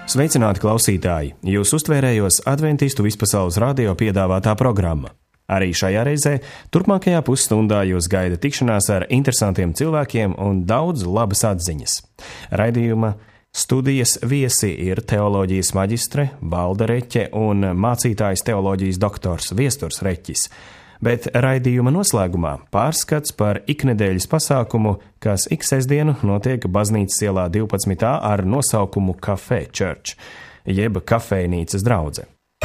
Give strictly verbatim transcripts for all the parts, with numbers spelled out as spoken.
Sveicināti klausītāji! Jūs uztvērējos Adventistu vispasaules radio piedāvātā programma. Arī šajā reizē, turpmākajā pusstundā jūs gaida tikšanās ar interesantiem cilvēkiem un daudz labas atziņas. Raidījuma studijas viesi ir teoloģijas maģistre Valda Reķe un mācītājs teoloģijas doktors Viesturs Reķis. Bet raidījuma noslēgumā pārskats par iknedēļas pasākumu, kas ik sestdienu notiek Baznīcas ielā divpadsmit A ar nosaukumu Cafe Church, jeb kafejnīcas draudze.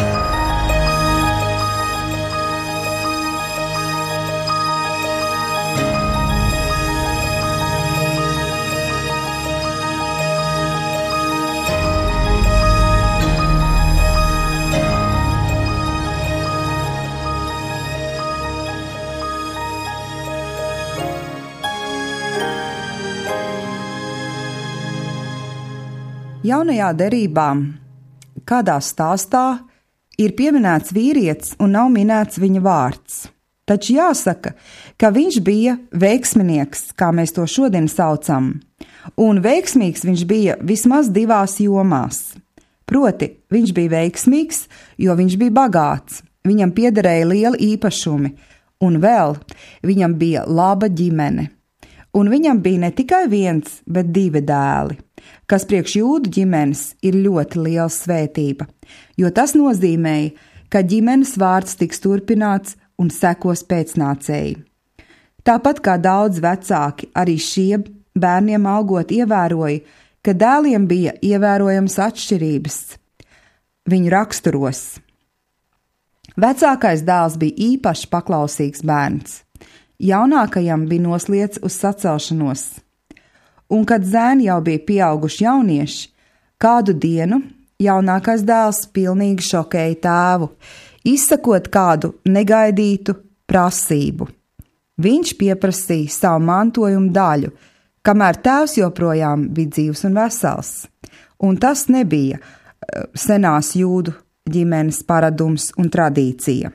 Jaunajā derībā kādā stāstā ir pieminēts vīrietis un nav minēts viņa vārds. Taču jāsaka, ka viņš bija veiksminieks, kā mēs to šodien saucam, un veiksmīgs viņš bija vismaz divās jomās. Proti, viņš bija veiksmīgs, jo viņš bija bagāts, viņam piederēja lieli īpašumi, un vēl viņam bija laba ģimene. Un viņam bija ne tikai viens, bet divi dēli, kas priekš jūdu ģimenes ir ļoti liela svētība, jo tas nozīmēja, ka ģimenes vārds tiks turpināts un sekos pēcnācēji. Tāpat kā daudz vecāki, arī šie bērniem augot ievēroja, ka dēliem bija ievērojams atšķirības viņu raksturos. Vecākais dēls bija īpaši paklausīgs bērns. Jaunākajam bija nosliec uz sacelšanos, un kad zēni jau bija pieauguši jaunieši, kādu dienu jaunākais dēls pilnīgi šokēja tēvu, izsakot kādu negaidītu prasību. Viņš pieprasīja savu mantojumu daļu, kamēr tēvs joprojām bija dzīvs un vesels, un tas nebija senās jūdu ģimenes paradums un tradīcija.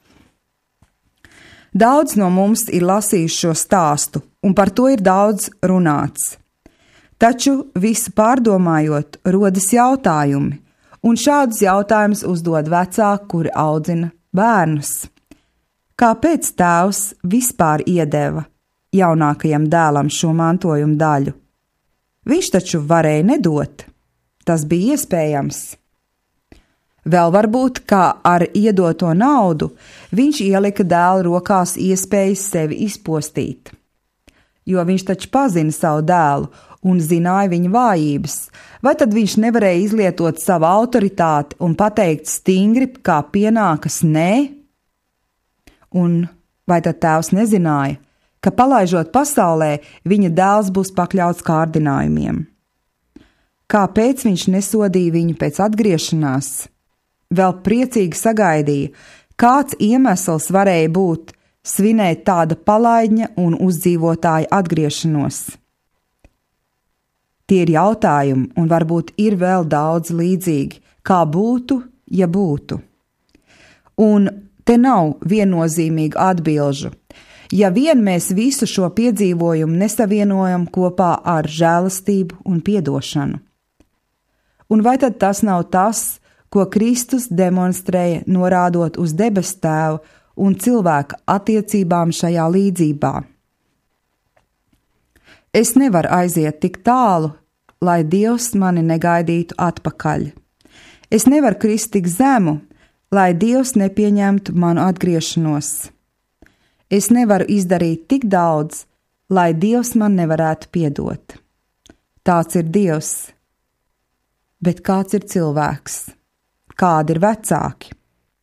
Daudz no mums ir lasījuši šo stāstu, un par to ir daudz runāts. Taču visu pārdomājot, rodas jautājumi, un šādus jautājumus uzdod vecāki, kuri audzina bērnus. Kāpēc tēvs vispār iedeva jaunākajam dēlam šo mantojumu daļu? Viņš taču varēja nedot. Tas bija iespējams. Vēl varbūt, kā ar iedoto naudu, viņš ielika dēla rokās iespējas sevi izpostīt. Jo viņš taču pazina savu dēlu un zināja viņa vājības, vai tad viņš nevarēja izlietot savu autoritāti un pateikt stingri, kā pienākas nē? Un vai tad tēvs nezināja, ka palaižot pasaulē, viņa dēls būs pakļauts kārdinājumiem? Kāpēc viņš nesodīja viņu pēc atgriešanās? Vēl priecīgi sagaidīja, kāds iemesls varēja būt svinēt tāda palaidņa un uzdzīvotāja atgriešanos. Tie ir jautājumi, un varbūt ir vēl daudz līdzīgi, kā būtu, ja būtu. Un te nav viennozīmīgu atbilžu. Ja vien mēs visu šo piedzīvojumu nesavienojam kopā ar žēlastību un piedošanu. Un vai tad tas nav tas, ko Kristus demonstrēja, norādot uz debes tēvu un cilvēka attiecībām šajā līdzībā? Es nevaru aiziet tik tālu, lai Dievs mani negaidītu atpakaļ. Es nevaru krist tik zemu, lai Dievs nepieņemtu manu atgriešanos. Es nevaru izdarīt tik daudz, lai Dievs man nevarētu piedot. Tāds ir Dievs. Bet kāds ir cilvēks? Kādi ir vecāki?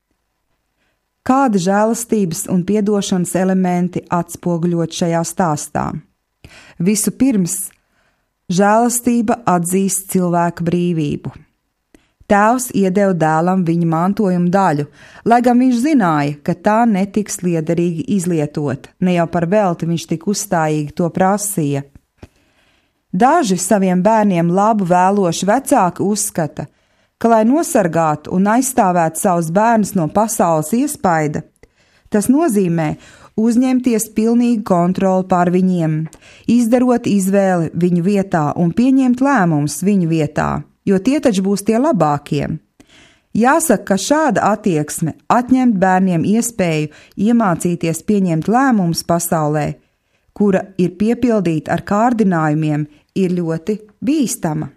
Kādi žēlastības un piedošanas elementi atspoguļot šajā stāstā? Vispirms, žēlastība atzīst cilvēka brīvību. Tēvs iedeva dēlam viņa mantojuma daļu, lai gan viņš zināja, ka tā netiks liederīgi izlietot, ne jau par velti viņš tik uzstājīgi to prasīja. Daži saviem bērniem labu vēloši vecāki uzskata, ka, lai nosargātu un aizstāvētu savus bērnus no pasaules iespaida, tas nozīmē uzņemties pilnīgu kontroli pār viņiem, izdarot izvēli viņu vietā un pieņemt lēmumus viņu vietā, jo tie taču būs tie labākie. Jāsaka, ka šāda attieksme atņemt bērniem iespēju iemācīties pieņemt lēmumus pasaulē, kura ir piepildīta ar kārdinājumiem, ir ļoti bīstama.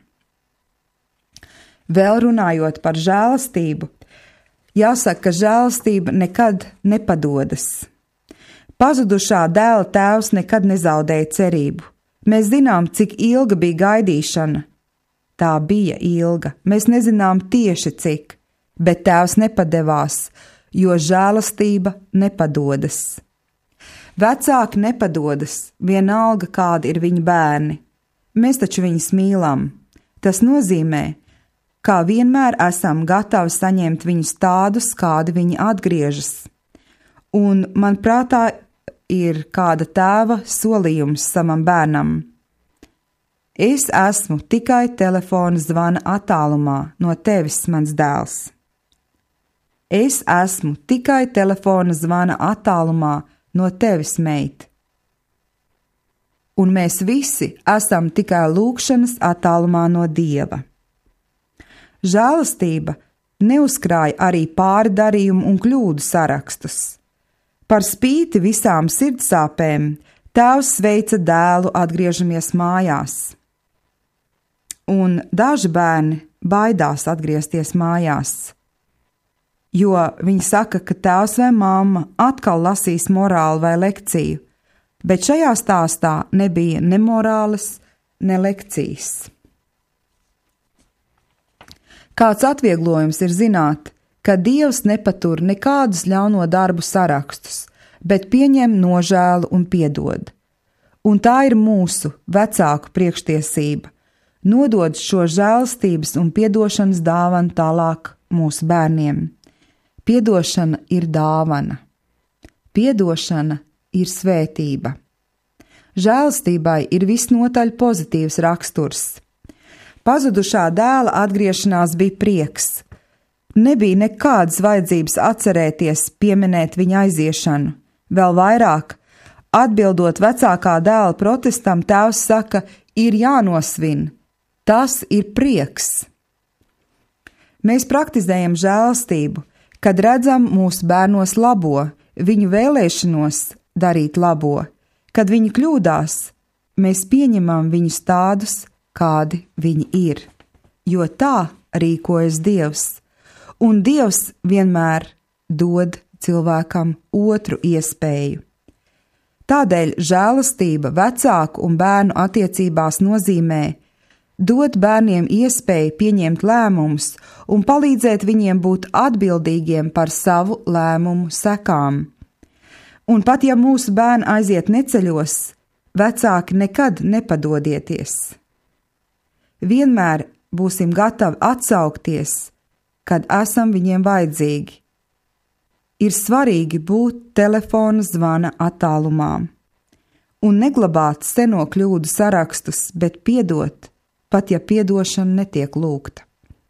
Vēl runājot par žēlastību, jāsaka, ka žēlastība nekad nepadodas. Pazudušā dēla tēvs nekad nezaudēja cerību. Mēs zinām, cik ilga bija gaidīšana. Tā bija ilga, mēs nezinām tieši cik, bet tēvs nepadevās, jo žēlastība nepadodas. Vecāki nepadodas, vienalga kādi ir viņu bērni. Mēs taču viņus mīlam. Tas nozīmē, kā vienmēr esam gatavi saņemt viņus tādus, kādi viņi atgriežas. Un man prātā ir kāda tēva solījums savam bērnam. Es esmu tikai telefona zvana attālumā no tevis, mans dēls. Es esmu tikai telefona zvana attālumā no tevis, meit. Un mēs visi esam tikai lūgšanas attālumā no Dieva. Žēlastība neuzkrāja arī pārdarījumu un kļūdu sarakstus. Par spīti visām sirdsāpēm tēvs sveica dēlu atgriežamies mājās. Un daži bērni baidās atgriezties mājās, jo viņi saka, ka tēvs vai mamma atkal lasīs morāli vai lekciju, bet šajā stāstā nebija ne morāles, ne lekcijas. Kāds atvieglojums ir zināt, ka Dievs nepatur nekādus ļauno darbu sarakstus, bet pieņem nožēlu un piedod. Un tā ir mūsu vecāku priekštiesība, nodod šo žēlastības un piedošanas dāvanu tālāk mūsu bērniem. Piedošana ir dāvana. Piedošana ir svētība. Žēlastībai ir visnotaļ pozitīvs raksturs. Pazudušā dēla atgriešanās bija prieks. Nebija nekādas vajadzības atcerēties, pieminēt viņa aiziešanu. Vēl vairāk, atbildot vecākā dēla protestam, tēvs saka, ir jānosvin. Tas ir prieks. Mēs praktizējam žēlastību, kad redzam mūsu bērnos labo, viņu vēlēšanos darīt labo. Kad viņi kļūdās, mēs pieņemam viņus tādus, kādi viņi ir, jo tā rīkojas Dievs. Un Dievs vienmēr dod cilvēkam otru iespēju. Tādēļ žēlastība vecāku un bērnu attiecībās nozīmē dot bērniem iespēju pieņemt lēmumus un palīdzēt viņiem būt atbildīgiem par savu lēmumu sekām. Un pat ja mūsu bērni aiziet neceļos, vecāki nekad nepadodieties. Vienmēr būsim gatavi atsaukties, kad esam viņiem vajadzīgi. Ir svarīgi būt telefona zvana attālumā un neglabāt seno kļūdu sarakstus, bet piedot, pat ja piedošana netiek lūgta.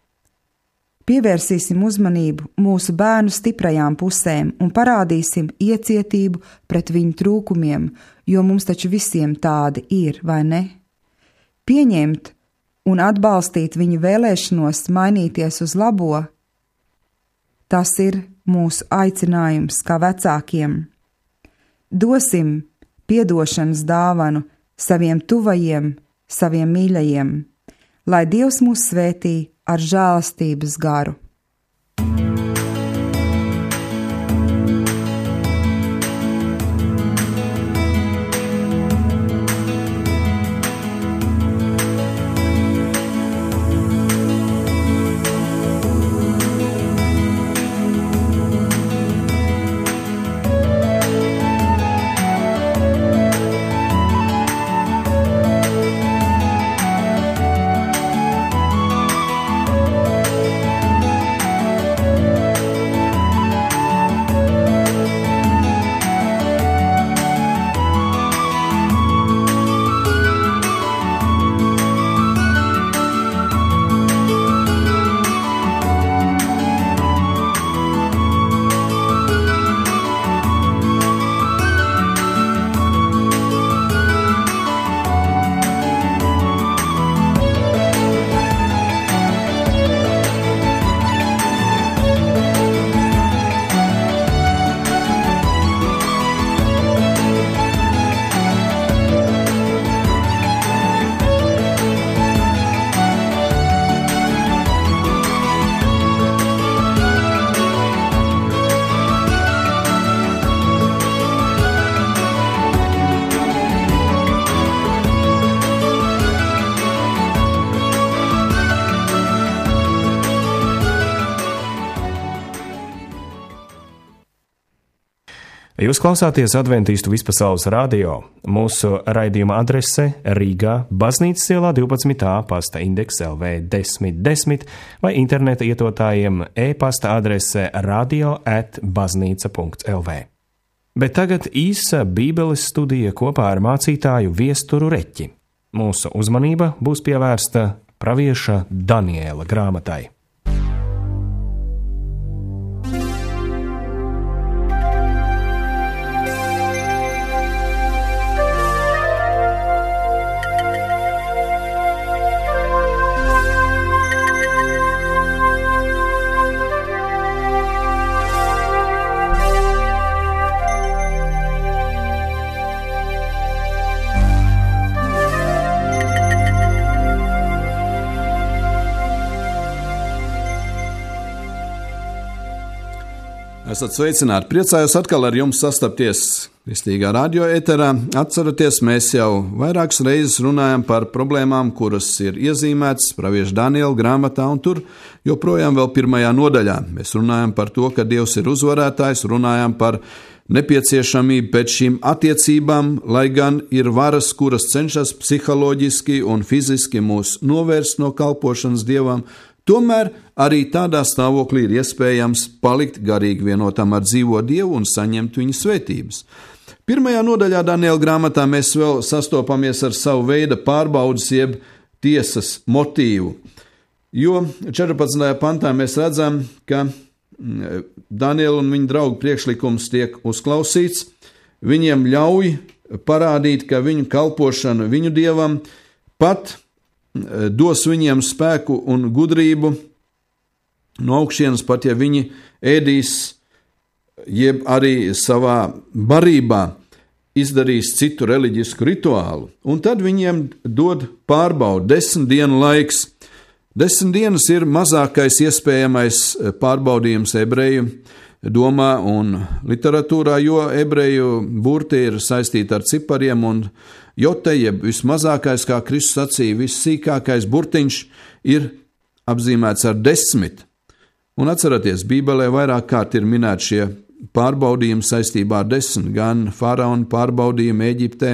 Pievērsīsim uzmanību mūsu bērnu stiprajām pusēm un parādīsim iecietību pret viņu trūkumiem, jo mums taču visiem tādi ir, vai ne? Pieņemt un atbalstīt viņu vēlēšanos mainīties uz labo, tas ir mūsu aicinājums kā vecākiem. Dosim piedošanas dāvanu saviem tuvajiem, saviem mīļajiem, lai Dievs mūs svētī ar žēlastības garu. Jūs klausāties Adventīstu vispasaules radio. Mūsu raidījuma adrese Rīgā, Baznīcas ielā divpadsmit A, pasta indeks L V desmit desmit vai interneta ietotājiem e-pasta adrese radio at baznīca punkts L V. Bet tagad īsa Bībeles studija kopā ar mācītāju Viesturu Reķi. Mūsu uzmanība būs pievērsta pravieša Daniela grāmatai. Esat sveicināti, priecājos atkal ar jums sastapties Kristīgā radio ēterā. Atceraties, mēs jau vairākas reizes runājam par problēmām, kuras ir iezīmētas pravieša Daniela grāmatā, un tur joprojām vēl pirmajā nodaļā. Mēs runājam par to, ka Dievs ir uzvarētājs, runājam par nepieciešamību pēc šīm attiecībām, lai gan ir varas, kuras cenšas psiholoģiski un fiziski mūs novērst no kalpošanas Dievam. Tomēr arī tādā stāvoklī ir iespējams palikt garīgi vienotam ar dzīvo Dievu un saņemt viņa svētības. Pirmajā nodaļā Daniela grāmatā mēs vēl sastopamies ar savu veidu pārbaudas jeb tiesas motīvu, jo četrpadsmitajā pantā mēs redzam, ka Daniela un viņa draugu priekšlikums tiek uzklausīts, viņiem ļauj parādīt, ka viņu kalpošana viņu Dievam pat dos viņiem spēku un gudrību no augšienes, pat ja viņi ēdīs, jeb arī savā barībā izdarīs citu reliģisku rituālu. Un tad viņiem dod pārbaudu, desmit dienu laiks. Desmit dienas ir mazākais iespējamais pārbaudījums ebreju domā un literatūrā, jo ebreju burti ir saistīti ar cipariem un jote, jeb vismazākais, kā Kristus sacīja, vissīkākais burtiņš ir apzīmēts ar desmit. Un atceraties, Bībelē vairāk kārt ir minēti šie pārbaudījumi saistībā ar desmit, gan faraona pārbaudījumi Ēģiptē,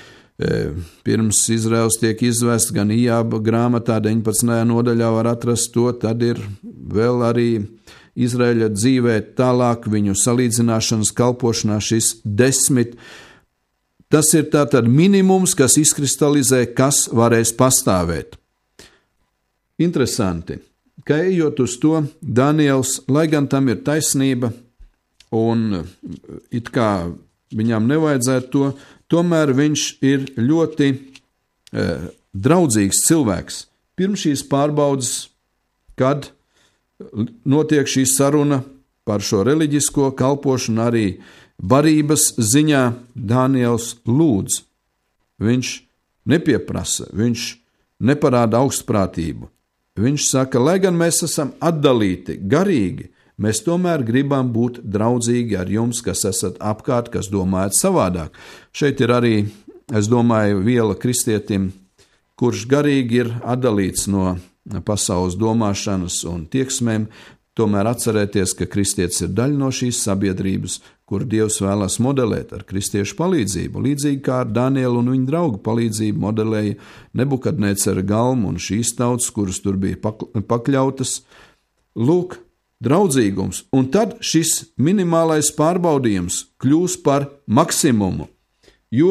pirms Izraels tiek izvests, gan Ijāba grāmatā deviņpadsmitajā nodaļā var atrast to, tad ir vēl arī Izraēļa dzīvē tālāk viņu salīdzināšanas kalpošanā šis desmit. Tas ir tātad minimums, kas izkristalizē, kas varēs pastāvēt. Interesanti, ka ejot uz to, Daniels, lai gan tam ir taisnība, un it kā viņam nevajadzētu to, tomēr viņš ir ļoti e, draudzīgs cilvēks. Pirms šīs pārbaudas, kad notiek šī saruna par šo reliģisko kalpošanu, arī barības ziņā Daniels lūdz. Viņš nepieprasa, viņš neparāda augstprātību. Viņš saka, lai gan mēs esam atdalīti garīgi, mēs tomēr gribam būt draudzīgi ar jums, kas esat apkārt, kas domājat savādāk. Šeit ir arī, es domāju, viela kristietim, kurš garīgi ir atdalīts no pasaules domāšanas un tieksmēm, tomēr atcerēties, ka kristietis ir daļa no šīs sabiedrības, kur Dievs vēlas modelēt ar kristiešu palīdzību, līdzīgi kā ar Danielu un viņa draugu palīdzību modelēja Nebukadnecera galmu un šīs tautas, kuras tur bija pakļautas. Lūk, draudzīgums, un tad šis minimālais pārbaudījums kļūs par maksimumu, jo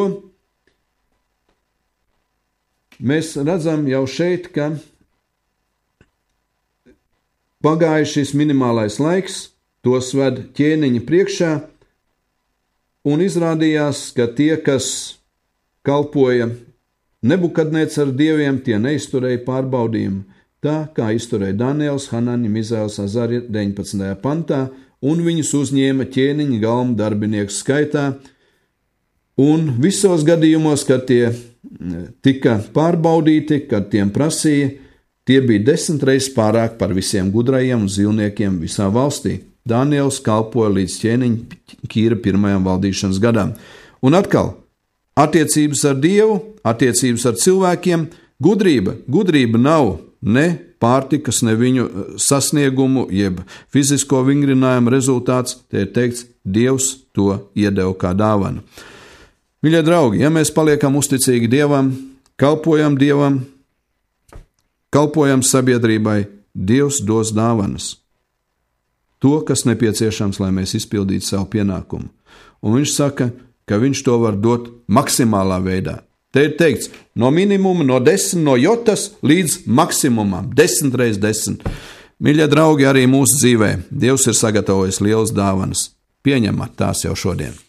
mēs redzam jau šeit, ka pagāja šis minimālais laiks, tos ved ķēniņa priekšā, un izrādījās, ka tie, kas kalpoja Nebukadnecera dieviem, tie neizturēja pārbaudījumu, tā kā izturēja Daniels, Hanani, Mizaels, Azari deviņpadsmitajā pantā, un viņus uzņēma ķēniņa galmu darbinieku skaitā, un visos gadījumos, kad tie tika pārbaudīti, kad tiem prasīja, tie bija desmit reizes pārāk par visiem gudrajiem un zīlniekiem visā valstī. Daniels kalpoja līdz ķēniņa Kīra pirmajam valdīšanas gadam. Un atkal, attiecības ar Dievu, attiecības ar cilvēkiem, gudrība. Gudrība nav ne pārtikas, ne viņu sasniegumu, jeb fizisko vingrinājumu rezultāts. Te ir teikts, Dievs to iedeva kā dāvanu. Mīļie draugi, ja mēs paliekam uzticīgi Dievam, kalpojam Dievam, kalpojam sabiedrībai, Dievs dos dāvanas. To, kas nepieciešams, lai mēs izpildītu savu pienākumu. Un viņš saka, ka viņš to var dot maksimālā veidā. Te ir teikts, no minimuma, no desmit, no jotas līdz maksimumam, desmit reiz desmit. Mīļie draugi, arī mūsu dzīvē Dievs ir sagatavojis lielas dāvanas. Pieņemat tās jau šodien.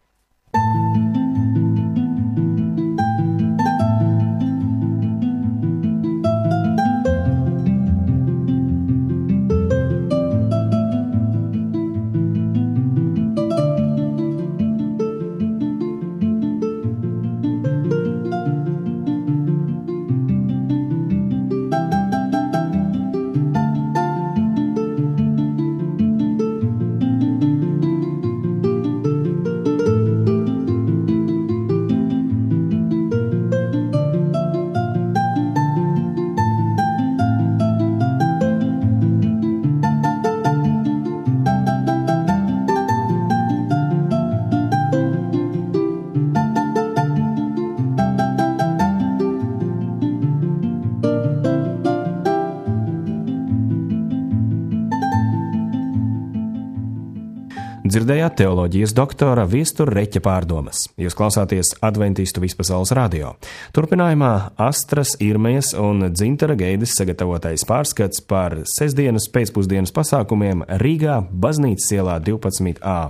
Dzirdējāt teoloģijas doktora Viestura Reķa pārdomas. Jūs klausāties Adventistu vispasaules radio. Turpinājumā Astras, Irmejas un Dzintara Geides sagatavotais pārskats par sestdienas pēcpusdienas pasākumiem Rīgā, Baznīcas ielā divpadsmit A.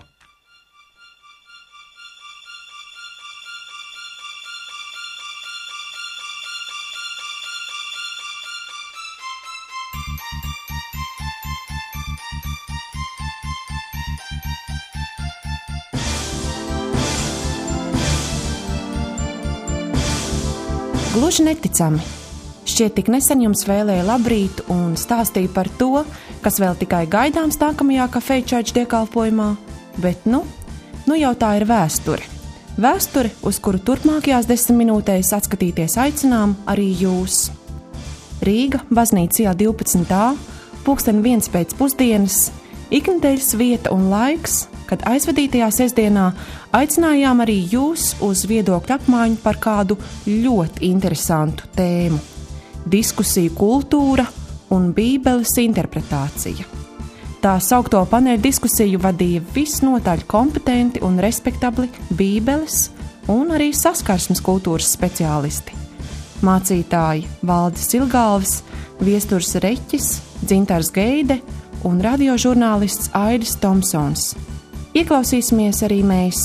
Gluži neticami. Šķiet, tik nesen jums vēlēja labrīt un stāstīja par to, kas vēl tikai gaidāms nākamajā kafeja čērča dievkalpojumā, bet nu, nu jau tā ir vēsture. Vēsture, uz kuru turpmākajās desmit minūtēs atskatīties aicinām arī jūs. Rīga, Baznīcas iela divpadsmit A, pulksten viens pēc pusdienas, iknedēļas vieta un laiks, kad aizvadītajā sestdienā aicinājām arī jūs uz viedokļu apmaiņu par kādu ļoti interesantu tēmu – diskusiju kultūra un Bībeles interpretācija. Tā saukto paneļu diskusiju vadīja visnotaļ kompetenti un respektabli Bībeles un arī saskarsmes kultūras speciālisti. Mācītāji Valdis Ilgalvis, Viesturs Reķis, Dzintars Geide un radiožurnālists Aidis Tomsons. Ieklausīsimies arī mēs.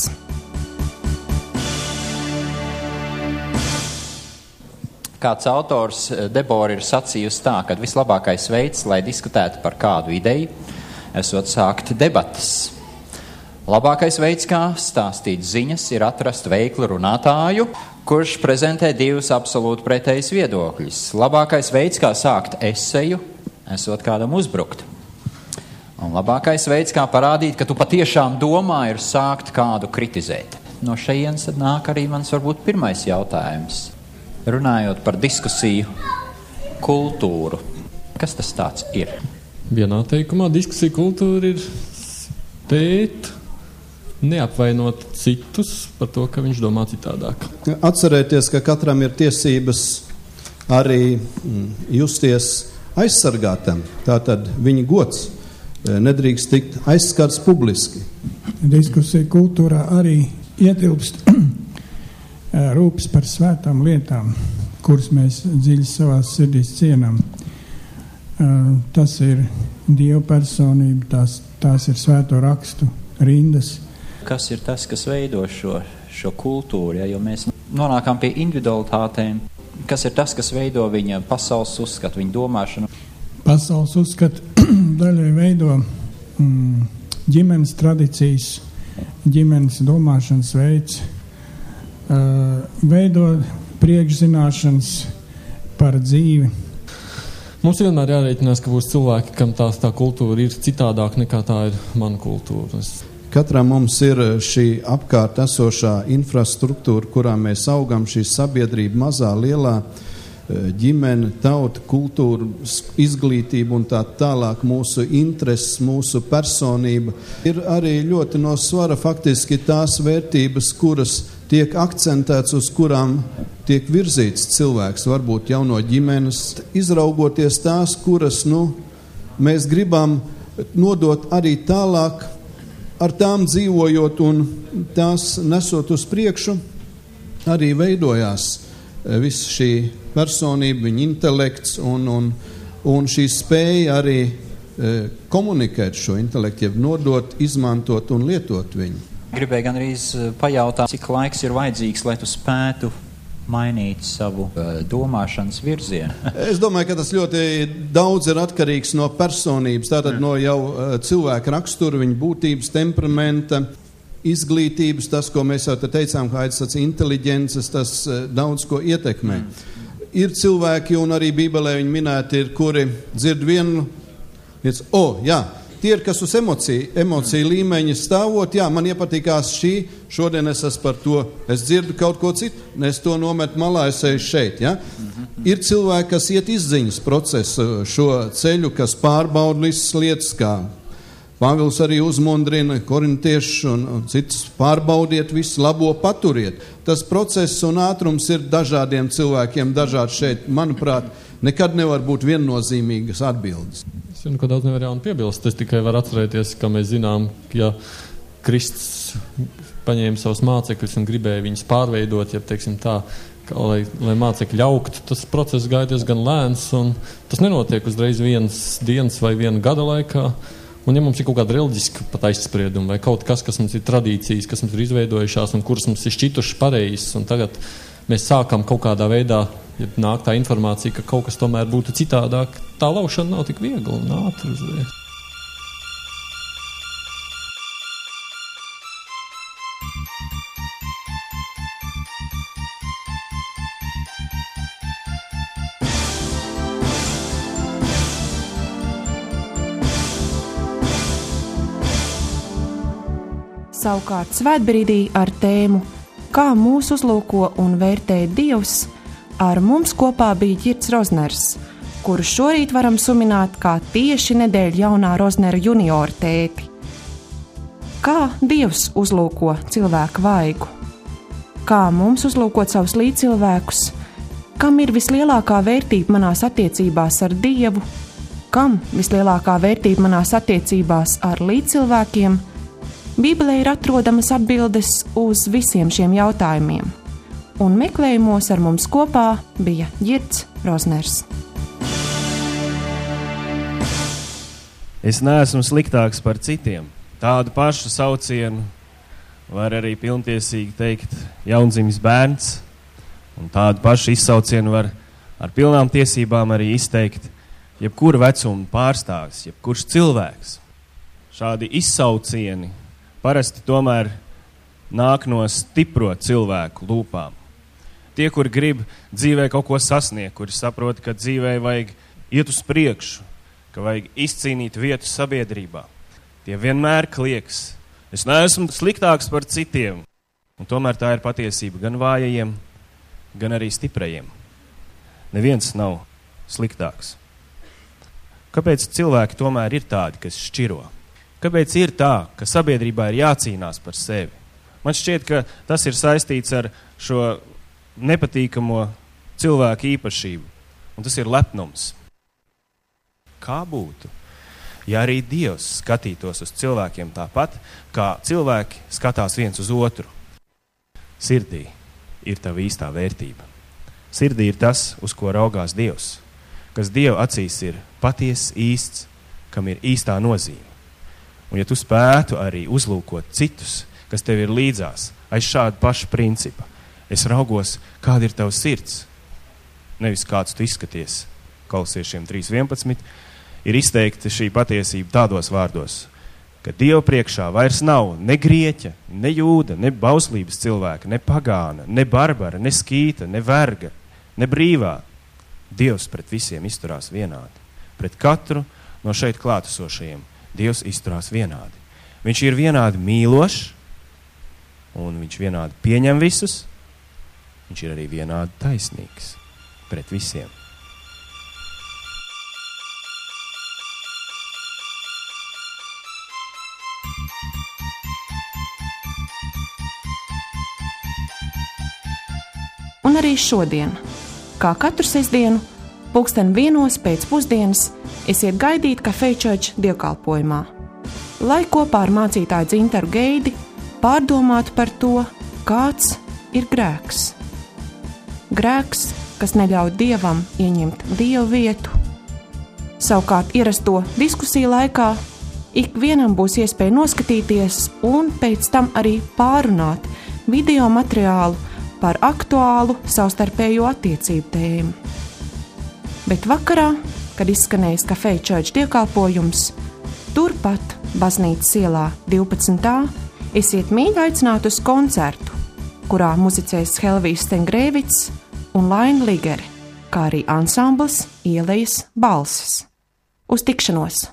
Kāds autors Debora ir sacījusi tā, ka vislabākais veids, lai diskutētu par kādu ideju, esot sākt debatas. Labākais veids, kā stāstīt ziņas, ir atrast veiklu runātāju, kurš prezentē divus absolūti pretējus viedokļus. Labākais veids, kā sākt eseju, esot kādam uzbrukt. Un labākais veids, kā parādīt, ka tu patiešām domā, ir sākt kādu kritizēt. No šejienes nāk arī mans varbūt pirmais jautājums. Runājot par diskusiju kultūru, kas tas tāds ir? Vienā teikumā diskusija kultūra ir spēt neapvainot citus par to, ka viņš domā citādāk. Atcerēties, ka katram ir tiesības arī justies aizsargātam. Tātad viņa gods nedrīkst tikt aizskarts publiski. Diskusija kultūrā arī ietilpst rūpes par svētām lietām, kuras mēs dziļi savās sirdīs cienām. Tas ir Dieva personība, tās, tās ir svēto rakstu rindas. Kas ir tas, kas veido šo, šo kultūru, ja? Jo mēs nonākam pie individualitātēm. Kas ir tas, kas veido viņa pasaules uzskatu, viņa domāšanu? Pasaules uzskatu daļai veido mm, ģimenes tradīcijas, ģimenes domāšanas veids, uh, veido priekšzināšanas par dzīvi. Mums vienmēr jārēķinās, ka būs cilvēki, kam tās tā kultūra ir citādāk nekā tā ir mana kultūra. Katram mums ir šī apkārt esošā infrastruktūra, kurā mēs augam, šī sabiedrība mazā, lielā. ģimene, tauta, kultūra, izglītība un tā tālāk, mūsu intereses, mūsu personība. Ir arī ļoti no svara faktiski tās vērtības, kuras tiek akcentēts, uz kurām tiek virzīts cilvēks, varbūt jau no ģimenes, izraugoties tās, kuras, nu, mēs gribam nodot arī tālāk, ar tām dzīvojot un tās nesot uz priekšu, arī veidojās viss šī personība, viņa intelekts un, un, un šī spēja arī e, komunikēt šo intelektu, jeb nodot, izmantot un lietot viņu. Gribēju gan arī pajautāt, cik laiks ir vajadzīgs, lai tu spētu mainīt savu uh, domāšanas virzienu. Es domāju, ka tas ļoti daudz ir atkarīgs no personības, tātad no jau uh, cilvēka rakstura, viņa būtības, temperamenta, izglītības, tas, ko mēs jau te teicām, kā Aidis sacīja, inteliģences, tas uh, daudz ko ietekmē. Mm. Ir cilvēki, un arī Bībelē viņi minēti ir, kuri dzird vienu, viens, o, oh, jā, tie ir, kas uz emociju, emociju līmeņa stāvot, jā, man iepatīkās šī, šodien es esmu par to, es dzirdu kaut ko citu, es to nometu malā, es eju šeit, ja. Ir cilvēki, kas iet izziņas procesu šo ceļu, kas pārbauda visas lietas, kā Pāvils arī uzmundrina korintiešus un, un citus, pārbaudiet visu labo, paturiet. Tas process un ātrums ir dažādiem cilvēkiem, dažādi šeit, manuprāt, nekad nevar būt viennozīmīgas atbildes. Es zinu, ka daudz nevar jaunu piebilst. Es tikai varu atcerēties, ka mēs zinām, ja Kristus paņēma savus mācekļus un gribēja viņus pārveidot, ja teiksim tā, ka, lai, lai mācekļi augtu, tas process gāja diezgan lēns, un tas nenotiek uzreiz vienas dienas vai viena gada laikā. Un ja mums ir kaut kāda reliģiska pat aizsprieduma vai kaut kas, kas mums ir tradīcijas, kas mums ir izveidojušās un kuras mums ir šķitušas pareizes, un tagad mēs sākam kaut kādā veidā, ja nāk tā informācija, ka kaut kas tomēr būtu citādāk, tā laušana nav tik viegla un ātri uzreiz. Savukārt svētbrīdī ar tēmu Kā mūs uzlūko un vērtē Dievs, ar mums kopā bija Ģirds Rozners, kuru šorīt varam sumināt kā tieši nedēļa jaunā Roznera juniora tēti. Kā Dievs uzlūko cilvēku vaigu? Kā mums uzlūkot savus līdzcilvēkus? Kam ir vislielākā vērtība manās attiecībās ar Dievu? Kam vislielākā vērtība manās attiecībās ar līdzcilvēkiem? Bībelē ir atrodamas atbildes uz visiem šiem jautājumiem, un meklējumos ar mums kopā bija Ģirds Rozners. Es neesmu sliktāks par citiem. Tādu pašu saucienu var arī pilntiesīgi teikt jaundzimis bērns, un tādu pašu izsaucienu var ar pilnām tiesībām arī izteikt jebkura vecuma pārstāvis, jebkurš cilvēks. Šādi izsaucieni parasti tomēr nāk no stipro cilvēku lūpām. Tie, kuri grib dzīvē kaut ko sasniegt, kuri saprot, ka dzīvē vajag iet uz priekšu, ka vajag izcīnīt vietu sabiedrībā, tie vienmēr klieks. Es neesmu sliktāks par citiem. Un tomēr tā ir patiesība gan vājajiem, gan arī stiprajiem. Neviens nav sliktāks. Kāpēc cilvēki tomēr ir tādi, kas šķiro? Kāpēc ir tā, ka sabiedrībā ir jācīnās par sevi? Man šķiet, ka tas ir saistīts ar šo nepatīkamo cilvēku īpašību, un tas ir lepnums. Kā būtu, ja arī Dievs skatītos uz cilvēkiem tāpat, kā cilvēki skatās viens uz otru? Sirdī ir tava īstā vērtība. Sirdī ir tas, uz ko raugās Dievs, kas Dieva acīs ir patiess, īsts, kam ir īstā nozīme. Un ja tu spētu arī uzlūkot citus, kas tev ir līdzās, aiz šādu pašu principu, es raugos, kāda ir tava sirds. Nevis kāds tu izskaties. Kolosiešiem trīs vienpadsmit ir izteikta šī patiesība tādos vārdos, ka Dieva priekšā vairs nav ne grieķa, ne jūda, ne bauslības cilvēka, ne pagāna, ne barbara, ne skīta, ne verga, ne brīvā. Dievs pret visiem izturās vienādi. Pret katru no šeit klātesošajiem Dievs izturās vienādi. Viņš ir vienādi mīlošs, un viņš vienādi pieņem visus, viņš ir arī vienādi taisnīgs. pret visiem. Un arī šodien, kā katru sestdienu, pulksten vienos pēc pusdienas, esiet gaidīti Cafe Church dievkalpojumā, lai kopā ar mācītāju Dzintaru Geidi pārdomātu par to, kāds ir grēks. Grēks, kas neļauj Dievam ieņemt Dievu vietu. Savukārt ierasto diskusiju laikā ikvienam būs iespēja noskatīties un pēc tam arī pārunāt video materiālu par aktuālu savstarpējo attiecību tēmu. Bet vakarā, kad izskanējis Cafe Church dievkalpojums, turpat Baznīcas ielā divpadsmit A, esiet mīļi aicināti uz koncertu, kurā muzicēs Helvijs Stengrēvits un Laina Ligere, kā arī ansambls Ielejas balsis. Uz tikšanos!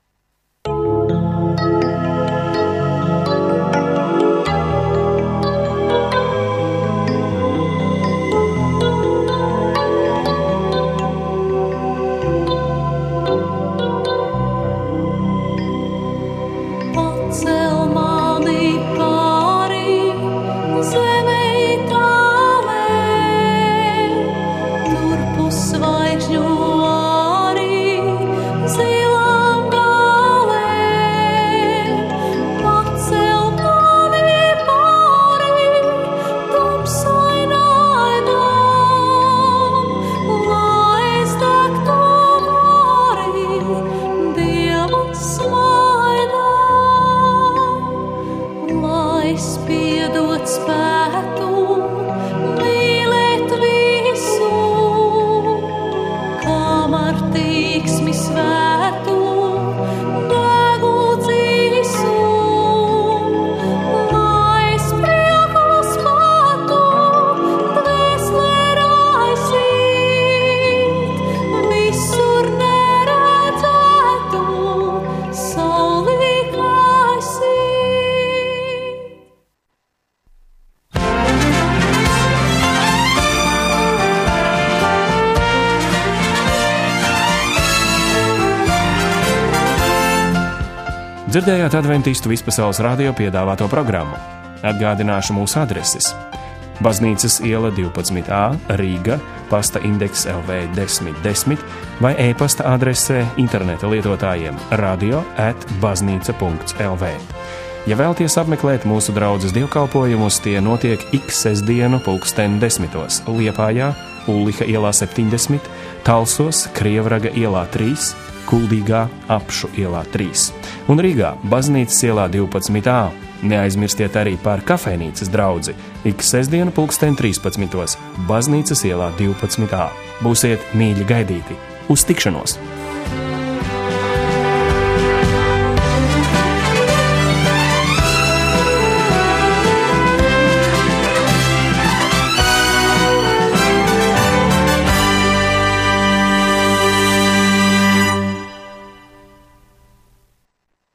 Dzirdējāt Adventistu vispasaules radio piedāvāto programmu. Atgādināšu mūsu adreses. Baznīcas iela divpadsmit A, Rīga, pasta indeks L V desmit desmit vai e-pasta adresē interneta lietotājiem radio at baznīca punkts L V. Ja vēlties apmeklēt mūsu draudzes dievkalpojumus, tie notiek ik sestdienu pulksten desmitos Liepājā, Ulliha ielā septiņdesmit, Talsos, Krievraga ielā trīs, Kuldīgā, Apšu ielā trīs un Rīgā, Baznīcas ielā divpadsmit A. Neaizmirstiet arī par kafejnīcas draudzi ik sestdienu pulksten trīspadsmitos Baznīcas ielā divpadsmit A. Būsiet mīļi gaidīti! Uz tikšanos!